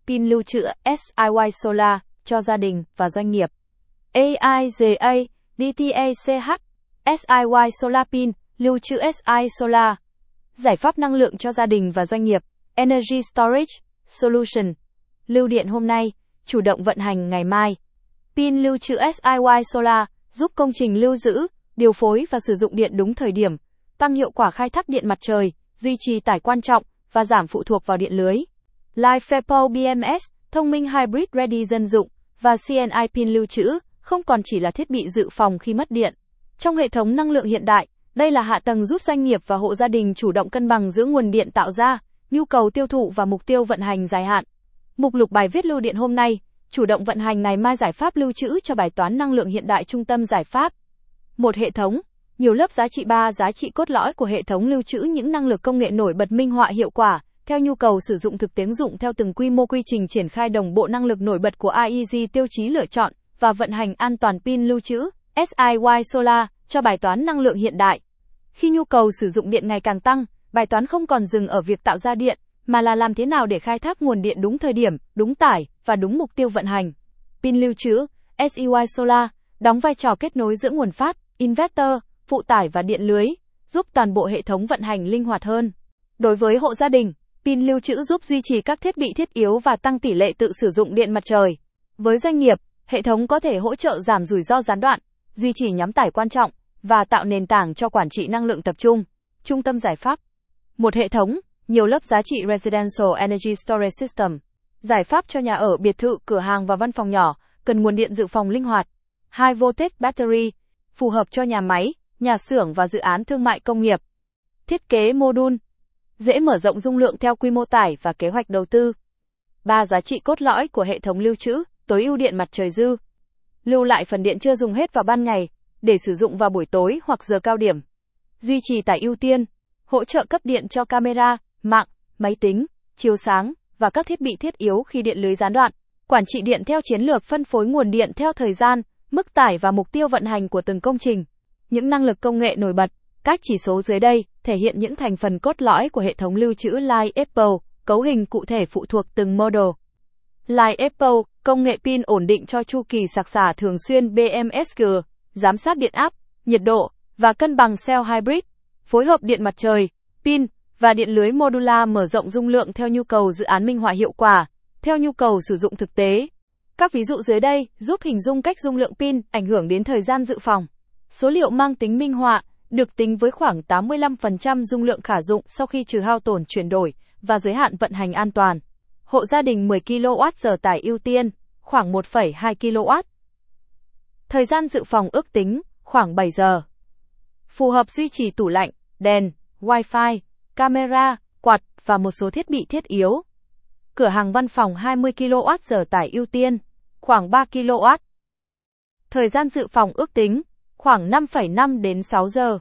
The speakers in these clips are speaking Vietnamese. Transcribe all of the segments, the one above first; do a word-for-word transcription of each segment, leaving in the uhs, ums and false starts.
pin lưu trữ ét i i Solar cho gia đình và doanh nghiệp. a i giê a, đê tê a xê hát, ét i i Solar Pin, lưu trữ ét i Solar. Giải pháp năng lượng cho gia đình và doanh nghiệp. Energy Storage Solution. Lưu điện hôm nay, chủ động vận hành ngày mai. Pin lưu trữ ét i i Solar giúp công trình lưu giữ, điều phối và sử dụng điện đúng thời điểm, tăng hiệu quả khai thác điện mặt trời, duy trì tải quan trọng và giảm phụ thuộc vào điện lưới. LiFePO bê em ét, thông minh Hybrid Ready dân dụng và xê en i pin lưu trữ, không còn chỉ là thiết bị dự phòng khi mất điện. Trong hệ thống năng lượng hiện đại, đây là hạ tầng giúp doanh nghiệp và hộ gia đình chủ động cân bằng giữa nguồn điện tạo ra, nhu cầu tiêu thụ và mục tiêu vận hành dài hạn. Mục lục bài viết lưu điện hôm nay, chủ động vận hành ngày mai giải pháp lưu trữ cho bài toán năng lượng hiện đại trung tâm giải pháp. Một hệ thống, nhiều lớp giá trị ba giá trị cốt lõi của hệ thống lưu trữ những năng lực công nghệ nổi bật minh họa hiệu quả, theo nhu cầu sử dụng thực tế ứng dụng theo từng quy mô quy trình triển khai đồng bộ năng lực nổi bật của i e giê tiêu chí lựa chọn và vận hành an toàn pin lưu trữ, ét i i Solar, cho bài toán năng lượng hiện đại. Khi nhu cầu sử dụng điện ngày càng tăng, bài toán không còn dừng ở việc tạo ra điện, mà là làm thế nào để khai thác nguồn điện đúng thời điểm, đúng tải và đúng mục tiêu vận hành. Pin lưu trữ, ét i i Solar, đóng vai trò kết nối giữa nguồn phát, inverter, phụ tải và điện lưới, giúp toàn bộ hệ thống vận hành linh hoạt hơn. Đối với hộ gia đình, pin lưu trữ giúp duy trì các thiết bị thiết yếu và tăng tỷ lệ tự sử dụng điện mặt trời. Với doanh nghiệp, hệ thống có thể hỗ trợ giảm rủi ro gián đoạn, duy trì nhóm tải quan trọng và tạo nền tảng cho quản trị năng lượng tập trung. Trung tâm giải pháp. Một hệ thống, nhiều lớp giá trị Residential Energy Storage System. Giải pháp cho nhà ở, biệt thự, cửa hàng và văn phòng nhỏ, cần nguồn điện dự phòng linh hoạt. High Voltage Battery, phù hợp cho nhà máy, nhà xưởng và dự án thương mại công nghiệp. Thiết kế module, dễ mở rộng dung lượng theo quy mô tải và kế hoạch đầu tư. Ba giá trị cốt lõi của hệ thống lưu trữ, tối ưu điện mặt trời dư. Lưu lại phần điện chưa dùng hết vào ban ngày, để sử dụng vào buổi tối hoặc giờ cao điểm. Duy trì tải ưu tiên, hỗ trợ cấp điện cho camera, mạng, máy tính, chiếu sáng và các thiết bị thiết yếu khi điện lưới gián đoạn. Quản trị điện theo chiến lược phân phối nguồn điện theo thời gian, mức tải và mục tiêu vận hành của từng công trình. Những năng lực công nghệ nổi bật, các chỉ số dưới đây thể hiện những thành phần cốt lõi của hệ thống lưu trữ LiFePO, cấu hình cụ thể phụ thuộc từng model. LiFePO, công nghệ pin ổn định cho chu kỳ sạc xả thường xuyên bê em ét giê, giám sát điện áp, nhiệt độ và cân bằng cell hybrid, phối hợp điện mặt trời, pin và điện lưới modular mở rộng dung lượng theo nhu cầu dự án minh họa hiệu quả, theo nhu cầu sử dụng thực tế. Các ví dụ dưới đây giúp hình dung cách dung lượng pin ảnh hưởng đến thời gian dự phòng. Số liệu mang tính minh họa được tính với khoảng tám mươi lăm phần trăm dung lượng khả dụng sau khi trừ hao tổn chuyển đổi và giới hạn vận hành an toàn. Hộ gia đình mười ki lô oát giờ tải ưu tiên, khoảng một phẩy hai ki lô oát. Thời gian dự phòng ước tính, khoảng bảy giờ. Phù hợp duy trì tủ lạnh, đèn, Wi-Fi, camera, quạt và một số thiết bị thiết yếu. Cửa hàng văn phòng hai mươi ki lô oát giờ tải ưu tiên, khoảng ba ki lô oát. Thời gian dự phòng ước tính, khoảng năm phẩy năm đến sáu giờ.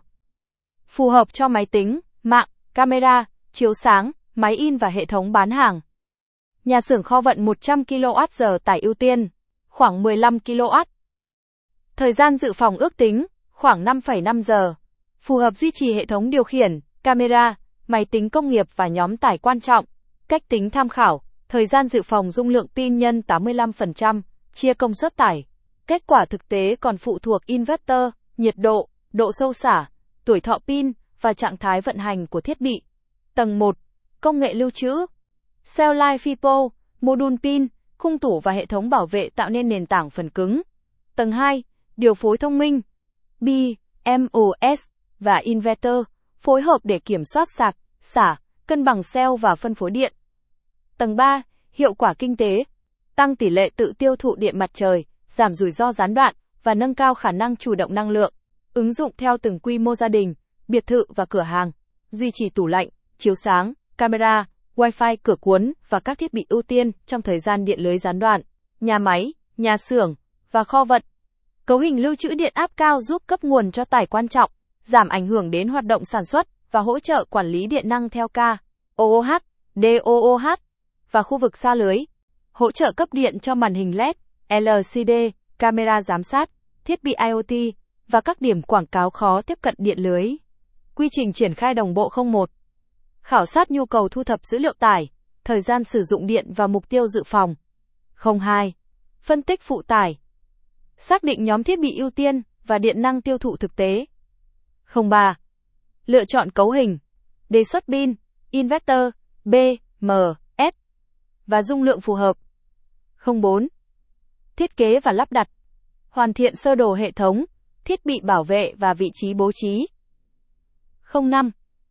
Phù hợp cho máy tính, mạng, camera, chiếu sáng, máy in và hệ thống bán hàng. Nhà xưởng kho vận một trăm ki lô oát giờ tải ưu tiên, khoảng mười lăm ki lô oát. Thời gian dự phòng ước tính, khoảng năm phẩy năm giờ. Phù hợp duy trì hệ thống điều khiển, camera, máy tính công nghiệp và nhóm tải quan trọng. Cách tính tham khảo, thời gian dự phòng dung lượng pin nhân tám mươi lăm phần trăm, chia công suất tải. Kết quả thực tế còn phụ thuộc inverter, nhiệt độ, độ sâu xả, tuổi thọ pin và trạng thái vận hành của thiết bị. Tầng một, công nghệ lưu trữ. Cell LiFePO, module pin, khung tủ và hệ thống bảo vệ tạo nên nền tảng phần cứng. Tầng hai, điều phối thông minh. bê em o ét và inverter, phối hợp để kiểm soát sạc, xả, cân bằng cell và phân phối điện. Tầng ba, hiệu quả kinh tế. Tăng tỷ lệ tự tiêu thụ điện mặt trời, giảm rủi ro gián đoạn và nâng cao khả năng chủ động năng lượng. Ứng dụng theo từng quy mô gia đình, biệt thự và cửa hàng. Duy trì tủ lạnh, chiếu sáng, camera, Wi-Fi, cửa cuốn và các thiết bị ưu tiên trong thời gian điện lưới gián đoạn. Nhà máy, nhà xưởng và kho vận. Cấu hình lưu trữ điện áp cao giúp cấp nguồn cho tải quan trọng, giảm ảnh hưởng đến hoạt động sản xuất và hỗ trợ quản lý điện năng theo K, o o hát, đê o o hát và khu vực xa lưới. Hỗ trợ cấp điện cho màn hình led, lờ xê đê, camera giám sát, thiết bị IoT và các điểm quảng cáo khó tiếp cận điện lưới. Quy trình triển khai đồng bộ không một. Khảo sát nhu cầu thu thập dữ liệu tải, thời gian sử dụng điện và mục tiêu dự phòng. không hai. Phân tích phụ tải. Xác định nhóm thiết bị ưu tiên và điện năng tiêu thụ thực tế. không ba. Lựa chọn cấu hình. Đề xuất pin, inverter, bê em ét và dung lượng phù hợp. không bốn. Thiết kế và lắp đặt. Hoàn thiện sơ đồ hệ thống, thiết bị bảo vệ và vị trí bố trí. không năm.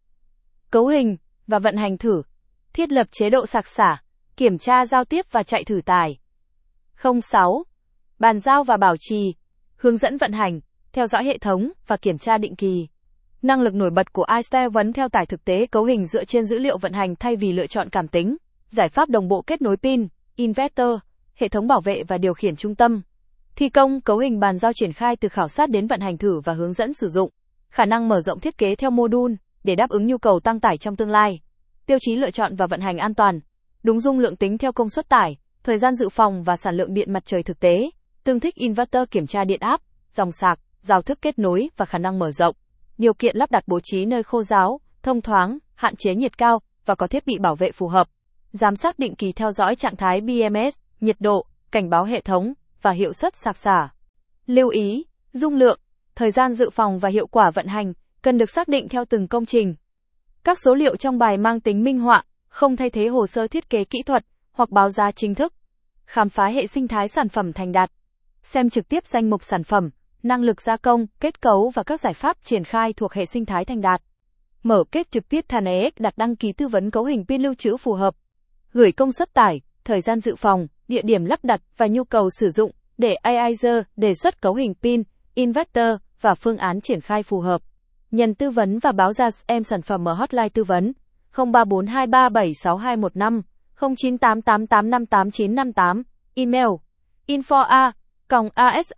Cấu hình và vận hành thử. Thiết lập chế độ sạc xả, kiểm tra giao tiếp và chạy thử tải. không sáu. Bàn giao và bảo trì, hướng dẫn vận hành, theo dõi hệ thống và kiểm tra định kỳ. Năng lực nổi bật của iSteer vấn theo tải thực tế cấu hình dựa trên dữ liệu vận hành thay vì lựa chọn cảm tính. Giải pháp đồng bộ kết nối pin, inverter, hệ thống bảo vệ và điều khiển trung tâm. Thi công cấu hình bàn giao triển khai từ khảo sát đến vận hành thử và hướng dẫn sử dụng. Khả năng mở rộng thiết kế theo module để đáp ứng nhu cầu tăng tải trong tương lai. Tiêu chí lựa chọn và vận hành an toàn. Đúng dung lượng tính theo công suất tải, thời gian dự phòng và sản lượng điện mặt trời thực tế. Tương thích inverter kiểm tra điện áp, dòng sạc, giao thức kết nối và khả năng mở rộng. Điều kiện lắp đặt bố trí nơi khô ráo, thông thoáng, hạn chế nhiệt cao và có thiết bị bảo vệ phù hợp. Giám sát định kỳ theo dõi trạng thái bê em ét, nhiệt độ, cảnh báo hệ thống và hiệu suất sạc xả. Lưu ý, dung lượng, thời gian dự phòng và hiệu quả vận hành cần được xác định theo từng công trình. Các số liệu trong bài mang tính minh họa, không thay thế hồ sơ thiết kế kỹ thuật hoặc báo giá chính thức. Khám phá hệ sinh thái sản phẩm thành đạt. Xem trực tiếp danh mục sản phẩm, năng lực gia công, kết cấu và các giải pháp triển khai thuộc hệ sinh thái thành đạt. Mở kết trực tiếp than e ích đặt đăng ký tư vấn cấu hình pin lưu trữ phù hợp. Gửi công suất tải, thời gian dự phòng, địa điểm lắp đặt và nhu cầu sử dụng để iSteer đề xuất cấu hình pin, inverter và phương án triển khai phù hợp. Nhận tư vấn và báo giá em sản phẩm ở hotline tư vấn không ba bốn hai ba bảy sáu hai một năm, không chín tám tám tám năm tám chín năm tám, email info a còng asi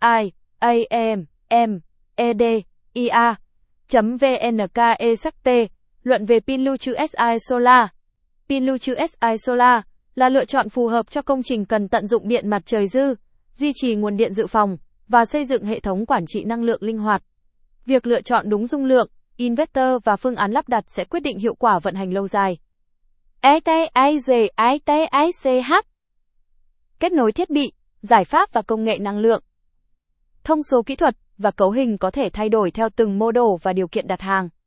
am m ed ia chấm vnke sắc t. Luận về pin lưu trữ ét i Solar. Pin lưu trữ ét i Solar là lựa chọn phù hợp cho công trình cần tận dụng điện mặt trời dư, duy trì nguồn điện dự phòng và xây dựng hệ thống quản trị năng lượng linh hoạt. Việc lựa chọn đúng dung lượng, inverter và phương án lắp đặt sẽ quyết định hiệu quả vận hành lâu dài. e tê i giê i tê i xê hát. Kết nối thiết bị, giải pháp và công nghệ năng lượng. Thông số kỹ thuật và cấu hình có thể thay đổi theo từng model và điều kiện đặt hàng.